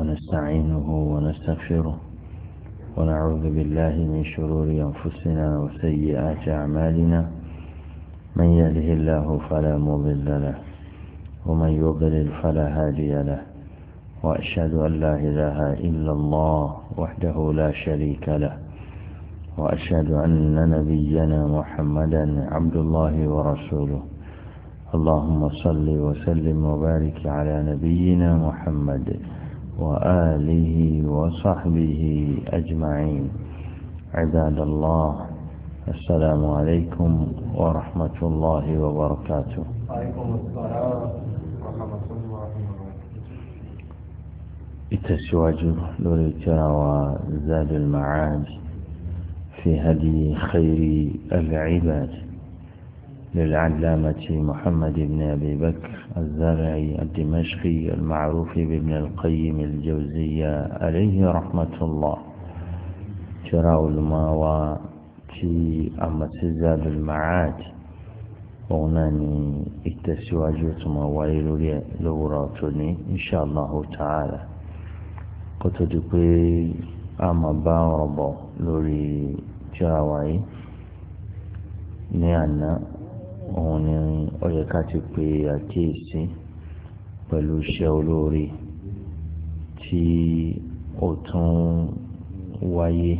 ونستعينه ونستغفره ونعوذ بالله من شرور أنفسنا وسيئات أعمالنا من يهده الله فلا مضل له ومن يضلل فلا هادي له وأشهد أن لا إله إلا الله وحده لا شريك له وأشهد أن نبينا محمدا عبد الله ورسوله اللهم صل وسلم وبارك على نبينا محمد وآله وصحبه أجمعين. عباد الله، السلام عليكم ورحمة الله وبركاته. وعليكم السلام ورحمة الله وبركاته. التسواج لوريتنا وزاد المعاد في هدي خير العباد للعلامة محمد بن أبي بكر الزرعي الدمشقي المعروف بابن القيم الجوزية عليه رحمة الله. تراء الماوى في زاد المعاد وناني التسواج ثم ويل لوراتني إن شاء الله تعالى. قلت لكي أما باربو لوري تراوي نيانا òun ni ó yẹ ká ti pe àkíyèsí pẹ̀lú iṣẹ́ olóore tí ó tún wáyé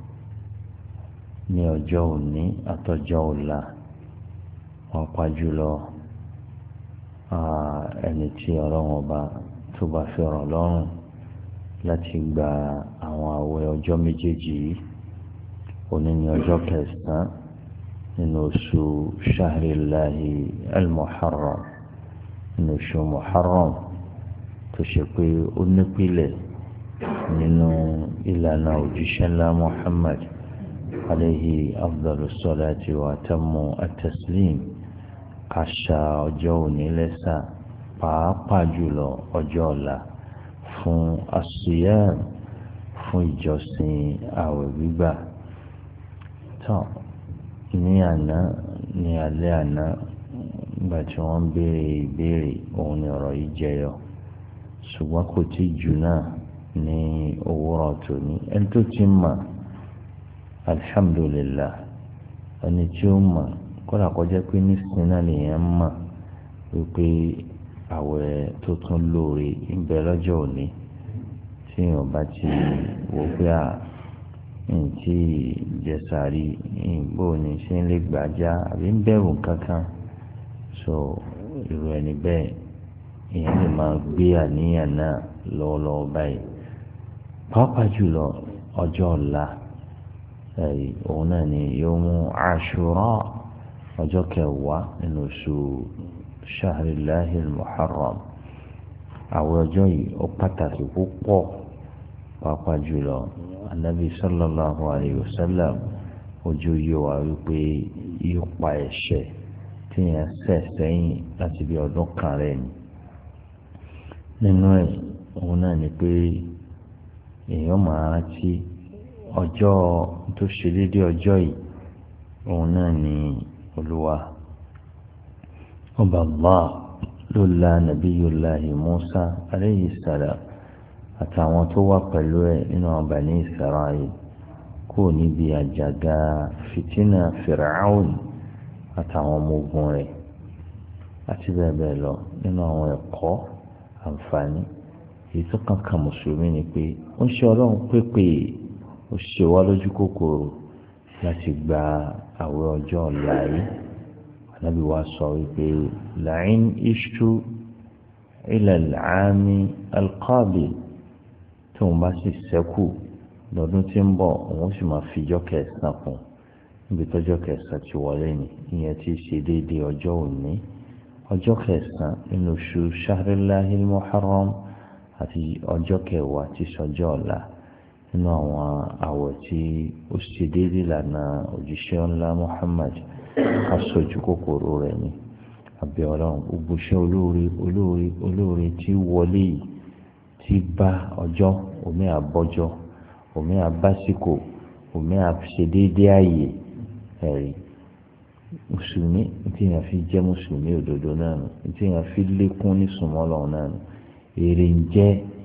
ní ọjọ́ òní àtọjọ́ ọ̀la pàápàá jùlọ ẹni tí ọlọ́run ọba tó bá fi rọ̀ lọ́rùn láti gba àwọn àwẹ̀ ọjọ́ méjèèjì yìí. Òní ni ọjọ́ kẹsàn-án nínú oṣù shahrillahi al-muharram, nínú oṣù muharram tó ṣe pé ó nípìlẹ̀ nínú ìlànà òjíṣẹ́ ńlá muhammad alayhi afdalus salati wa atammu at-taslim. Kàṣà ọjọ́ òní lẹ́sà pàápàá jùlọ ọjọ́ ọ̀la fún as-siyam, fún ìjọsìn àwẹ̀ gbígbà. Ní àná, ní alẹ́ àná, nígbà tí wọ́n béèrè ìbéèrè, òun ni ọ̀rọ̀ yìí jẹyọ, ṣùgbọ́n kò tí jù náà ní òwúrọ̀ tòní. Ẹni tó ti mọ̀, alhamdulillah. Ẹni tí ó mọ̀, kódà kó jẹ́ pé nísìnyí náà nìyẹn mọ̀ wípé àwẹ̀ tó tún lóore ń bẹ lọ́jọ́ òní, tí èèyàn bá ti wò pé ntí jẹsàrí ìgbó ni ṣe ń lè gbàjá àbí ń bẹ̀rù kankan, so irú ẹni bẹ́ẹ̀ èèyàn lè máa gbé àníyàn náà lọ́wọ́lọ́wọ́ báyìí. Pàápàá jùlọ ọjọ́ ọ̀la òun náà ni yawmu Ashura, ọjọ́ kẹwàá nínú oṣù shahrillahil muharram. Àwọn ọjọ́ yìí ó pàtàkì púpọ̀. Pàápàá jùlọ anabi sallallahu alayhi wa sallam ojú yóò wá wípé yóò pa ẹ̀ṣẹ̀ tí yẹn ṣẹ̀ sẹ́yìn láti bí ọdún kan rẹ̀ ni. Nínú ẹ̀ òun náà ni pé èèyàn máa rántí ọjọ́ tó ṣe déédéé ọjọ́ yìí. Òun náà ni olúwa ọba Allah ló la nabiyullahi Musa alayhi salam àtàwọn tó wà pẹ̀lú ẹ̀ nínú àwọn Bani Isra'il kúrò níbi àjàgà fìtínà Fir'aun àtàwọn ọmọ ogun rẹ̀ àti bẹ́ẹ̀ bẹ́ẹ̀ lọ. Nínú àwọn ẹ̀kọ́ àǹfààní èyí tó kankan mùsùlùmí ni pé ó ń ṣe ọlọ́run pépè, ó ṣe wá lójú kòkòrò láti gba àwẹ̀ ọjọ́ ọ̀la yìí. Ànábì wa sọ wípé la'in ishtu ila al-'ami al-qabil, tí òun bá sì ṣẹ́kù lọ́dún tí ń bọ̀, òun sì máa fi ọjọ́ kẹsàn-án kún níbi tọ́jọ́ kẹsàn-án ti wọlé ni. Ìyẹn ti ṣe déédéé ọjọ́ òní, ọjọ́ kẹsàn-án nínú oṣù shahrillahil muharram àti ọjọ́ kẹwàá ti sọjọ́ ọ̀la nínú àwọn àwẹ̀ tí ó ṣe déédéé lànà òjíṣẹ́ ńlá muhammad aṣojú kòkòrò rẹ̀ ni. Àbẹ̀ ọlọ́run gbogbo iṣẹ́ olóore tí wọlé yìí tí bá ọjọ́, omi àbọ́jọ́, omi àbásíkò, omi àṣe déédéé ààyè ẹ̀rí. Mùsùlùmí tí èèyàn fi jẹ́ mùsùlùmí òdodo náà nù, tí èèyàn fi lékún ní sùnmọ́ Ọlọ́run náà nù. Èrè ń jẹ́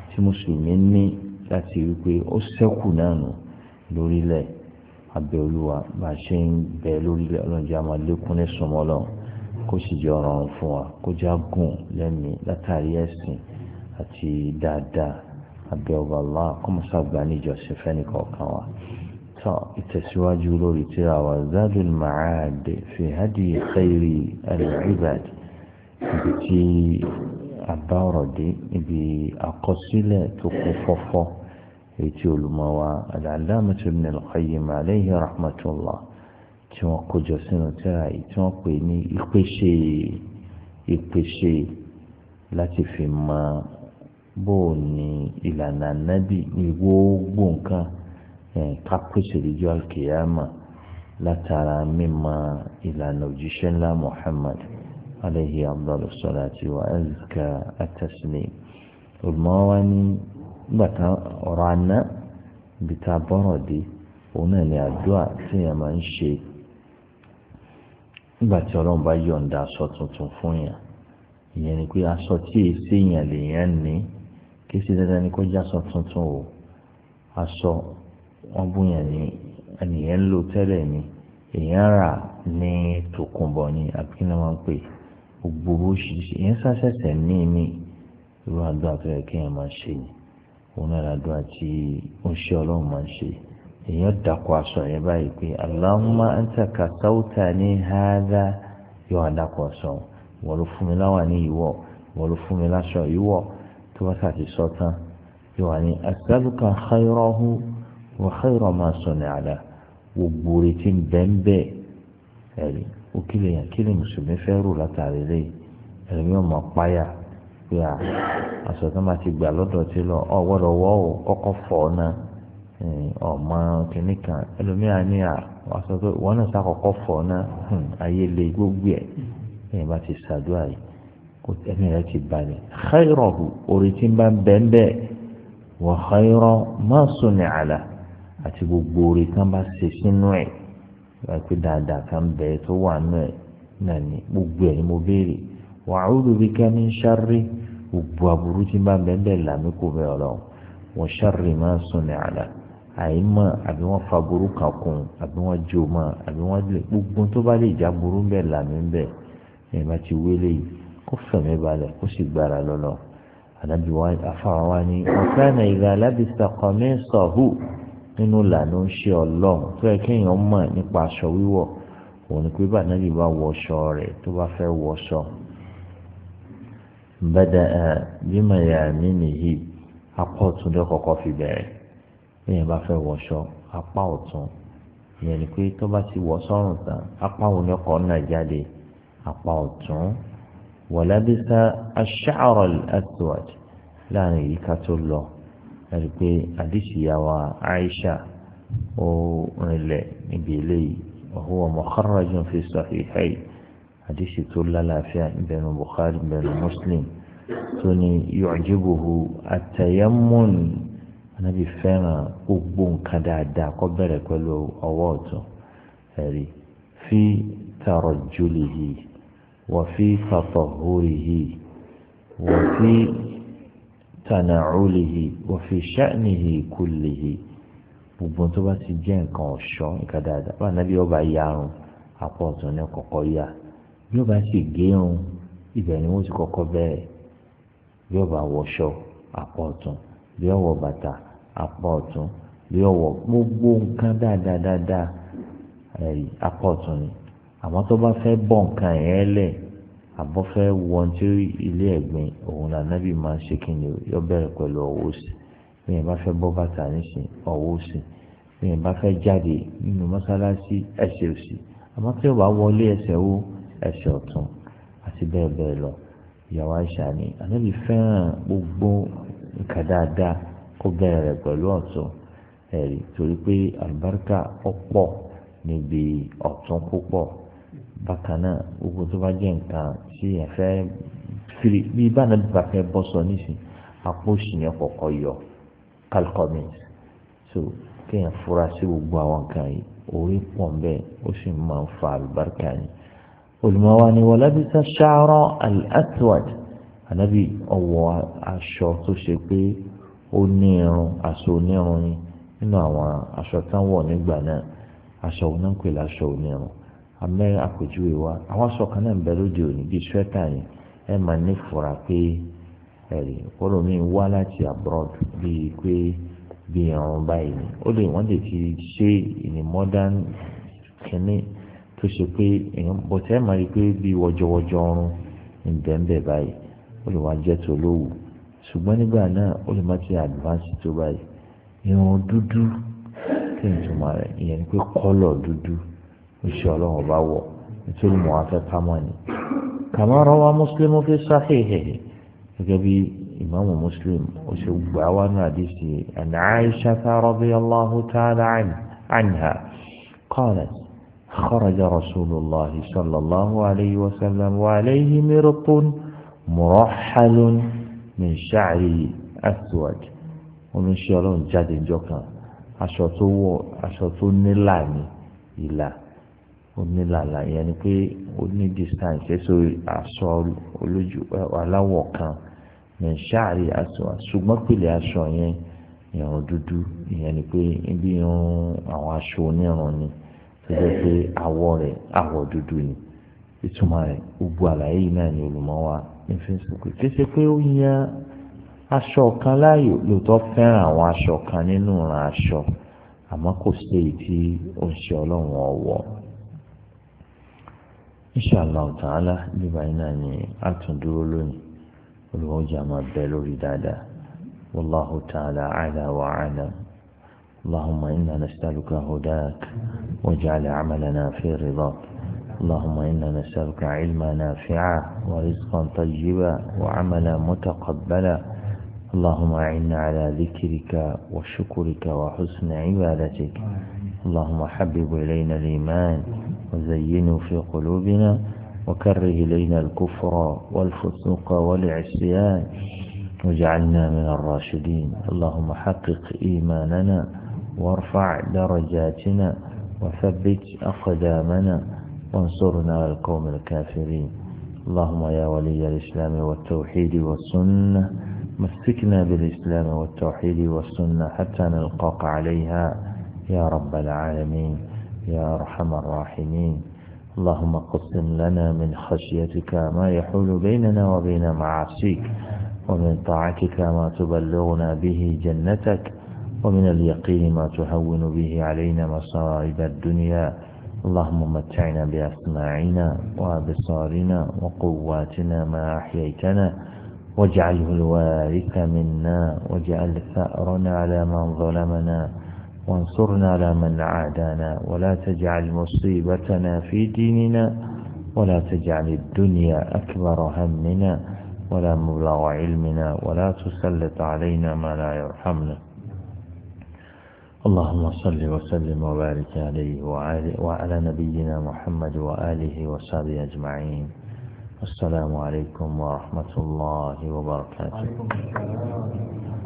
tí mùsùlùmí ní láti rí pé ó ṣẹ́kù náà nù lórílẹ̀ abẹ́ olúwa bá ṣe ń bẹ lórílẹ̀ ọlọ́njẹ́ àmọ́ lékún ní sọmọ́lọ́ kó sì jẹ́ ọ̀ràn fún wa kó já gùn lẹ́mìí látàrí ẹ̀sìn àti dáadáa abẹ́ ọba Allah kọ́mọ́sàgbà níjọsìn fẹ́nìkọ̀ọ̀kan wa. tó ìtẹ̀síwájú lórí tírà wa Zadul Ma'ad fi hadi khayri al-ibad ibi tí àbá ọ̀rọ̀ dé ibi àkọsílẹ̀ tó kún fọ́fọ́ èyí tí olùmọ̀ wa al-Allamah Ibn al-Qayyim alayhi rahmatullah tí wọ́n kójọ sínú tírà yìí tí wọ́n pè ní ìpèsè láti fi mọ bóò ní ìlànà nábì ní gbogbo nǹkan ká pèsè lójú al-qiyama látara mímọ̀ ìlànà òjíṣẹ́ ńlá Muhammad alayhi afdalu salati wa azka at-taslim. olùmọ̀ wa ní gbàtà ọ̀rọ̀ àná ibi tá a bọ́rọ̀ dé òun náà ní àdúrà tí èèyàn máa ń ṣe nígbà tí ọlọ́run bá yọ̀ǹda aṣọ tuntun fún yàn. ìyẹn ni pé aṣọ tí èsì èèyàn lèèyàn ní kí sí dandan ni kó jẹ́ aṣọ tuntun o. aṣọ wọn búyàn ní ènìyàn ń lò tẹ́lẹ̀ ni èèyàn rà ní tòkunbọ̀ ni àbí kí ni wọ́n ń pè gbogbo oríṣiríṣi èèyàn ṣàṣẹ̀ṣẹ̀ ní irú àdúrà tó yẹ kí èèyàn máa ṣe ni òun náà làdúrà tí ó ń ṣe ọlọ́run máa ń ṣe. èèyàn dàpọ̀ aṣọ yẹn báyìí pé Allahumma anta kasawtani hadha yóò àdàpọ̀ aṣọ wọ́n ló fún mi láwà ní ìwọ̀ wọ́n ló fún mi láṣọ ìwọ̀ tó bá sàti sọ tán yóò wà ní as'aluka khayrahu wa khayra ma suni'a lahu gbogbo retí bẹ́ẹ̀ ẹ̀rí òkìlẹ̀ yẹn kí ni mùsùlùmí fẹ́ rò látàrí lẹ́yìn ẹ̀rí ọmọ páyà pé aṣọ tó máa ti gbà lọ́dọ̀ tí lọ ọ gbọ́dọ̀ wọ́ ọ kọ́kọ́ fọ̀ ọ́ náà ọmọ kìnnì kan ẹlòmíràn ní aṣọ tó wọ́n náà sàkọ́kọ́ fọ̀ ọ́ náà ayé lè gbogbo ẹ̀ ẹ̀yìn bá ti ṣàdúrà yìí kò tẹ́mi rẹ̀ ti balẹ̀ khayrahu orí tí ń bá bẹ́ẹ̀ wa khayra ma suni'a lahu àti gbogbo orí kan bá ṣe sínú ẹ̀ wáyé pé dáadáa kan bẹ́ẹ̀ tó wà nù ẹ̀ náà ní gbogbo ẹ̀ ni mo béèrè wa a'udhu bika min sharri gbogbo aburú tí ń bá bẹ́ẹ̀ làmí kò bẹ́ẹ̀ ọlọ́run wa sharri ma suni'a lahu àìmọ̀ àbí wọ́n fa burú kan kún àbí wọ́n jó mọ́ àbí wọ́n lè gbogbo tó bá lè já burú bẹ́ẹ̀ làmí bẹ́ẹ̀ ẹ̀ bá ti wélé yìí kó fẹ̀mí balẹ̀ kó sì gbára lọ́lọ́ ànábì wa afáwa wa ní ọ̀kánà idha labisa qamisahu nínú ìlànà ń ṣe ọlọ́run tó yẹ kéèyàn mọ̀ nípa aṣọ wíwọ̀ òun ni pé bá ànábì bá wọṣọ rẹ̀ tó bá fẹ́ wọṣọ bada'a bimayaminihi apá ọ̀tún ló kọ́kọ́ fi bẹ̀rẹ̀ èèyàn bá fẹ́ wọṣọ apá ọ̀tún ìyẹn ni pé tó bá ti wọ̀ sọ́rùn tán apá òun ni ọkọ̀ náà jáde apá ọ̀tún wọ̀lábísà aṣáàrọ̀ al-aswad láàrin yìí ká tó lọ ẹ̀rí pé àdìsíyàwó Aisha ó rìnlẹ̀ níbi eléyìí huwa mukharrajun fi sahihayn àdìsí tó lálàáfíà ìbẹ̀rù Bukhari ìbẹ̀rù Muslim tó ní yu'jibuhu at-tayammun Ànábì fẹ́ràn gbogbo nǹkan dáadáa kó bẹ̀rẹ̀ pẹ̀lú ọwọ́ ọ̀tún ẹ̀rí fi tarajjulihi وفي تطهره وفي تنعله وفي شأنه كله gbogbo tó bá ti jẹ́ nǹkan ọ̀ṣọ́ nǹkan dáadáa bá nàbí ọba yarun apá ọ̀tún ní kọ́kọ́ yá bí ọba sì gérun ibẹ̀ ni wọ́n ti kọ́kọ́ bẹ̀rẹ̀ bí ọba wọṣọ apá ọ̀tún bí ọwọ́ bàtà apá ọ̀tún bí ọwọ́ gbogbo nǹkan dáadáa apá ọ̀tún ni àmọ́ tó bá fẹ́ bọ̀ nǹkan yẹn lẹ̀ àbọ̀ fẹ́ wọ́n tí ilé ẹ̀gbin òun là nábì máa ń ṣe kí ni yọ bẹ̀rẹ̀ pẹ̀lú ọwọ́ òsì bí yẹn bá fẹ́ bọ́ bàtà nísìn ọwọ́ òsì bí yẹn bá fẹ́ jáde nínú mọ́sálásí ẹsẹ̀ òsì àmọ́ tí ó bá wọlé ẹsẹ̀ wo ẹsẹ̀ ọ̀tún àti bẹ́ẹ̀ bẹ́ẹ̀ lọ ìyàwó Àìṣà ni ànábì fẹ́ràn gbogbo nǹkan dáadáa kó bẹ̀rẹ̀ rẹ̀ pẹ̀lú ọ̀tún ẹ̀rí torí pé àlùbáríkà ọ̀pọ̀ níbi ọ̀tún púpọ̀ bákan náà gbogbo tó bá jẹ́ nǹkan tí ẹ fẹ́ firi bí ìbáná bá fẹ́ bọ́ sọ nísìn apó òsì yẹn kọ̀ọ̀kan yọ calcomins so kéèyàn fura sí gbogbo àwọn nǹkan yìí orí pọ̀ bẹ́ẹ̀ ó sì máa ń fa àlùbáríkà yìí olùmọ̀wá ni wọ́n lábísà ṣáárọ̀ al-aswad ànábì ọwọ́ aṣọ tó ṣe pé ó ní irun aṣọ onírun ni nínú àwọn aṣọ tán wọ̀ nígbà náà aṣọ oná ń pè láṣọ onírun amẹ́ àpèjúwe wa àwọn aṣọ kan náà ń bẹ lóde òní bíi swẹ́tà yẹn ẹ máa ní fura pé ẹ̀rí kọ́lọ́ mi wá láti abroad bíi pé bí irun báyìí ni wọ́n lè ti ṣe ìní modern kínní tó ṣe pé bọ̀tẹ́ ẹ̀ máa rí pé bí wọ́jọ́wọ́jọ́ ọrùn ìbẹ̀ǹbẹ̀ báyìí ó lè wá jẹ́ tó lówù ṣùgbọ́n nígbà náà ó lè má ti advance tó báyìí irun dúdú kí n túmọ̀ rẹ̀ ìyẹn ni pé kọ́lọ̀ dúdú oṣù ọlọ́run bá wọ̀ nítorí mọ̀ wá fẹ́ kámọ́ ni. kama rawa Muslim fi sahihihi gẹ́gẹ́ bí ìmáàmù Muslim oṣù gbà wá ní àdìsí an Aisha radiyallahu ta'ala anha qalat خرج رسول الله صلى الله عليه وسلم وعليه مرط مرحل من شعر أسود ومن شلون جاد جوكا aṣọ tó nílà ní ìlà ó nílà là yẹn ni pé ó ní distance ẹsọ aṣọ olójú aláwọ̀ kan ní ṣáàrí aṣọ ṣùgbọ́n pèlè aṣọ yẹn ìrùn dúdú ìyẹn ni pé ibi irun àwọn aṣọ onírun ni tó jẹ́ pé àwọ̀ rẹ̀ àwọ̀ dúdú ni ìtumọ̀ rẹ̀ gbogbo àlàyé yìí náà ni olùmọ̀ wa ní fíṣùkù kí ṣe pé ó yan aṣọ kan láàyò lóòótọ́ fẹ́ràn àwọn aṣọ kan nínú ìran aṣọ àmọ́ kò sí èyí tí ó ń ṣe ọlọ́run ọ̀wọ́. Inshallah ta'ala nígbà yìí náà ni a tún dúró lónìí olùwọ́jà máa bẹ lórí dáadáa wallahu ta'ala a'la wa a'lam. اللهم إنا نسألك هداك واجعل عملنا في رضاك اللهم إنا نسألك علما نافعا ورزقا طيبا وعملا متقبلا اللهم أعنا على ذكرك وشكرك وحسن عبادتك اللهم حبب إلينا الإيمان وزينه في قلوبنا وكره إلينا الكفر والفسوق والعصيان واجعلنا من الراشدين اللهم حقق إيماننا وارفع درجاتنا وثبت أقدامنا وانصرنا على القوم الكافرين اللهم يا ولي الإسلام والتوحيد والسنة مسكنا بالإسلام والتوحيد والسنة حتى نلقاك عليها يا رب العالمين يا أرحم الراحمين اللهم قسم لنا من خشيتك ما يحول بيننا وبين معاصيك ومن طاعتك ما تبلغنا به جنتك ومن اليقين ما تهون به علينا مصائب الدنيا اللهم متعنا بأسماعنا وأبصارنا وقواتنا ما أحييتنا واجعله الوارث منا واجعل ثأرنا على من ظلمنا وانصرنا على من عادانا ولا تجعل مصيبتنا في ديننا ولا تجعل الدنيا أكبر همنا ولا مبلغ علمنا ولا تسلط علينا ما لا يرحمنا اللهم صل وسلم وبارك عليه وعلى نبينا محمد وآله وصحبه أجمعين السلام عليكم ورحمة الله وبركاته.